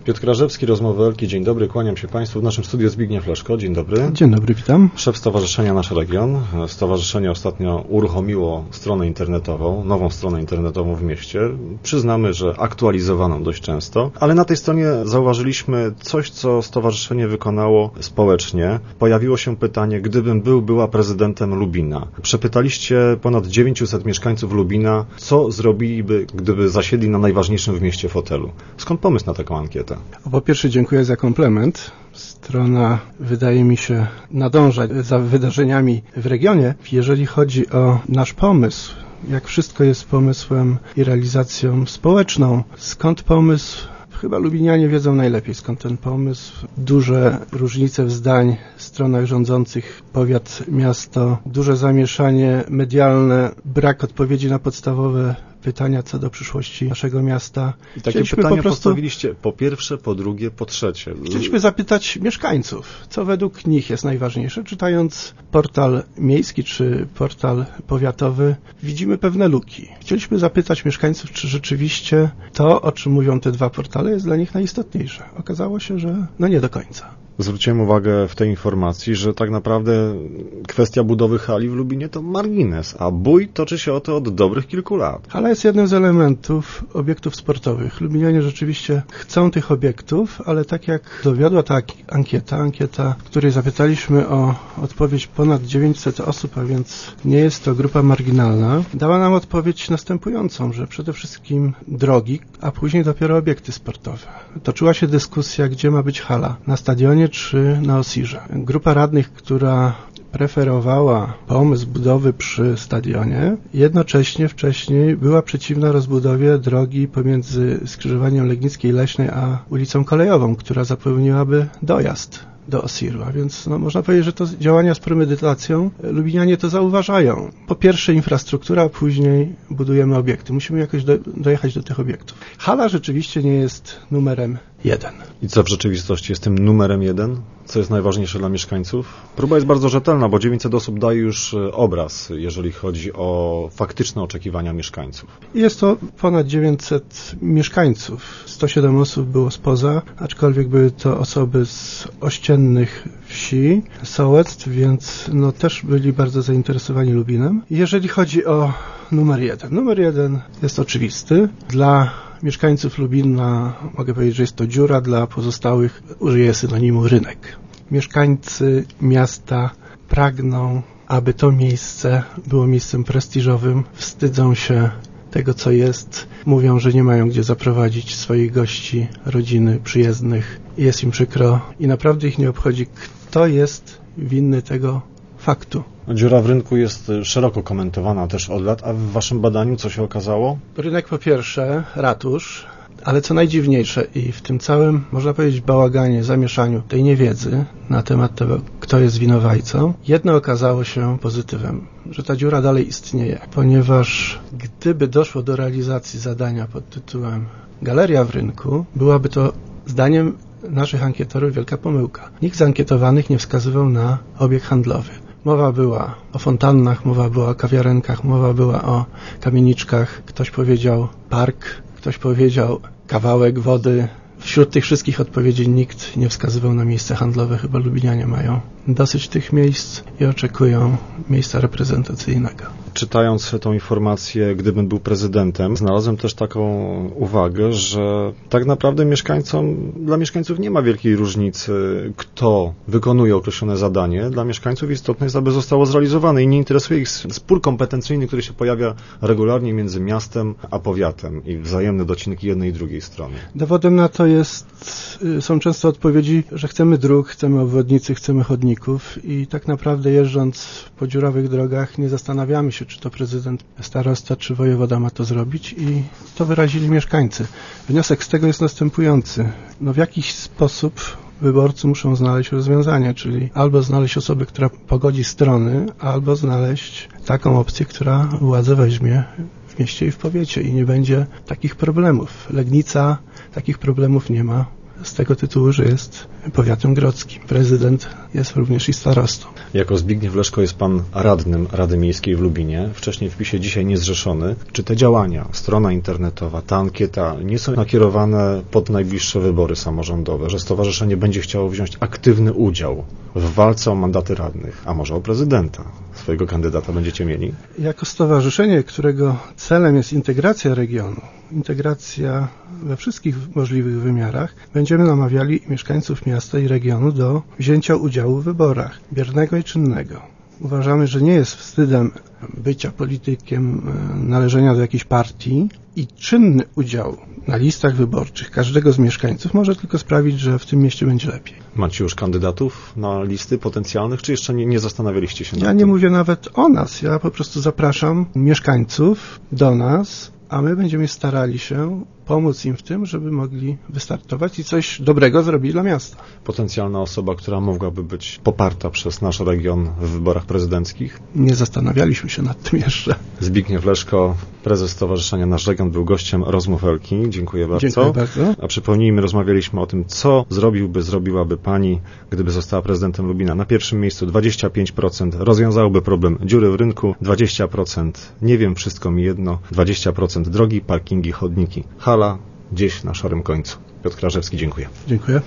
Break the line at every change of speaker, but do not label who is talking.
Piotr Krażewski, Rozmowy Elki. Dzień dobry, kłaniam się Państwu. W naszym studiu Zbigniew Leszko. Dzień dobry.
Dzień dobry, witam.
Szef Stowarzyszenia Nasz Region. Stowarzyszenie ostatnio uruchomiło stronę internetową, nową stronę internetową w mieście. Przyznamy, że aktualizowaną dość często, ale na tej stronie zauważyliśmy coś, co stowarzyszenie wykonało społecznie. Pojawiło się pytanie, gdybym była prezydentem Lubina. Przepytaliście ponad 900 mieszkańców Lubina, co zrobiliby, gdyby zasiedli na najważniejszym w mieście fotelu. Skąd pomysł na taką ankietę?
Po pierwsze dziękuję za komplement. Strona wydaje mi się nadążać za wydarzeniami w regionie. Jeżeli chodzi o nasz pomysł, jak wszystko jest pomysłem i realizacją społeczną, skąd pomysł? Chyba lubinianie wiedzą najlepiej, skąd ten pomysł. Duże różnice w zdań w stronach rządzących, powiat, miasto, duże zamieszanie medialne, brak odpowiedzi na podstawowe pytania co do przyszłości naszego miasta.
I takie pytania postawiliście po pierwsze, po drugie, po trzecie.
Chcieliśmy zapytać mieszkańców, co według nich jest najważniejsze. Czytając portal miejski czy portal powiatowy, widzimy pewne luki. Chcieliśmy zapytać mieszkańców, czy rzeczywiście to, o czym mówią te dwa portale, jest dla nich najistotniejsze. Okazało się, że nie do końca.
Zwróciłem uwagę w tej informacji, że tak naprawdę kwestia budowy hali w Lubinie to margines, a bój toczy się o to od dobrych kilku lat.
Hala jest jednym z elementów obiektów sportowych. Lubinianie rzeczywiście chcą tych obiektów, ale tak jak dowiodła ta ankieta, w której zapytaliśmy o odpowiedź ponad 900 osób, a więc nie jest to grupa marginalna, dała nam odpowiedź następującą, że przede wszystkim drogi, a później dopiero obiekty sportowe. Toczyła się dyskusja, gdzie ma być hala, na stadionie czy na Osirze. Grupa radnych, która preferowała pomysł budowy przy stadionie, jednocześnie wcześniej była przeciwna rozbudowie drogi pomiędzy skrzyżowaniem Legnickiej Leśnej a ulicą Kolejową, która zapewniłaby dojazd do Osiru, a więc można powiedzieć, że to działania z premedytacją. Lubinianie to zauważają. Po pierwsze infrastruktura, a później budujemy obiekty. Musimy jakoś dojechać do tych obiektów. Hala rzeczywiście nie jest numerem 1.
I co w rzeczywistości jest tym numerem 1? Co jest najważniejsze dla mieszkańców? Próba jest bardzo rzetelna, bo 900 osób daje już obraz, jeżeli chodzi o faktyczne oczekiwania mieszkańców.
Jest to ponad 900 mieszkańców. 107 osób było spoza, aczkolwiek były to osoby z ościennych wsi, sołectw, więc też byli bardzo zainteresowani Lubinem. Jeżeli chodzi o numer 1. Numer 1 jest oczywisty. Dla mieszkańców Lubina mogę powiedzieć, że jest to dziura, dla pozostałych użyję synonimu rynek. Mieszkańcy miasta pragną, aby to miejsce było miejscem prestiżowym, wstydzą się tego, co jest, mówią, że nie mają gdzie zaprowadzić swoich gości, rodziny, przyjezdnych. Jest im przykro i naprawdę ich nie obchodzi, kto jest winny tego faktu.
Dziura w rynku jest szeroko komentowana też od lat, a w waszym badaniu co się okazało?
Rynek po pierwsze, ratusz, ale co najdziwniejsze i w tym całym, można powiedzieć, bałaganie, zamieszaniu tej niewiedzy na temat tego, kto jest winowajcą, jedno okazało się pozytywem, że ta dziura dalej istnieje, ponieważ gdyby doszło do realizacji zadania pod tytułem Galeria w rynku, byłaby to zdaniem naszych ankietorów wielka pomyłka. Nikt z ankietowanych nie wskazywał na obiekt handlowy. Mowa była o fontannach, mowa była o kawiarenkach, mowa była o kamieniczkach. Ktoś powiedział park, ktoś powiedział kawałek wody. Wśród tych wszystkich odpowiedzi nikt nie wskazywał na miejsce handlowe. Chyba lubinianie mają dosyć tych miejsc i oczekują miejsca reprezentacyjnego.
Czytając tą informację, gdybym był prezydentem, znalazłem też taką uwagę, że tak naprawdę dla mieszkańców nie ma wielkiej różnicy, kto wykonuje określone zadanie. Dla mieszkańców istotne jest, aby zostało zrealizowane i nie interesuje ich spór kompetencyjny, który się pojawia regularnie między miastem a powiatem i wzajemne docinki jednej i drugiej strony.
Dowodem na to są często odpowiedzi, że chcemy dróg, chcemy obwodnicy, chcemy chodników i tak naprawdę jeżdżąc po dziurawych drogach nie zastanawiamy się, czy to prezydent, starosta, czy wojewoda ma to zrobić i to wyrazili mieszkańcy. Wniosek z tego jest następujący. W jakiś sposób wyborcy muszą znaleźć rozwiązanie, czyli albo znaleźć osobę, która pogodzi strony, albo znaleźć taką opcję, która władzę weźmie w mieście i w powiecie i nie będzie takich problemów. Legnica takich problemów nie ma z tego tytułu, że jest powiatem grodzkim. Prezydent jest również i starostą.
Jako Zbigniew Leszko jest pan radnym Rady Miejskiej w Lubinie, wcześniej w PiS-ie, dzisiaj niezrzeszony. Czy te działania, strona internetowa, ta ankieta nie są nakierowane pod najbliższe wybory samorządowe, że stowarzyszenie będzie chciało wziąć aktywny udział w walce o mandaty radnych, a może o prezydenta? Swojego kandydata będziecie mieli?
Jako stowarzyszenie, którego celem jest integracja regionu, integracja we wszystkich możliwych wymiarach, będziemy namawiali mieszkańców miasta i regionu do wzięcia udziału w wyborach, biernego i czynnego. Uważamy, że nie jest wstydem bycia politykiem, należenia do jakiejś partii i czynny udział na listach wyborczych każdego z mieszkańców może tylko sprawić, że w tym mieście będzie lepiej.
Macie już kandydatów na listy potencjalnych, czy jeszcze nie zastanawialiście się nad tym?
Ja nie mówię nawet o nas, ja po prostu zapraszam mieszkańców do nas, a my będziemy starali się pomóc im w tym, żeby mogli wystartować i coś dobrego zrobić dla miasta.
Potencjalna osoba, która mogłaby być poparta przez nasz region w wyborach prezydenckich?
Nie zastanawialiśmy się nad tym jeszcze.
Zbigniew Leszko, prezes Stowarzyszenia Nasz Region, był gościem rozmów Elki. Dziękuję bardzo.
Dziękuję bardzo.
A przypomnijmy, rozmawialiśmy o tym, co zrobiłaby pani, gdyby została prezydentem Lubina. Na pierwszym miejscu 25% rozwiązałoby problem dziury w rynku, 20% nie wiem, wszystko mi jedno, 20% drogi, parkingi, chodniki. Hala gdzieś na szarym końcu. Piotr Krażewski, dziękuję.
Dziękuję.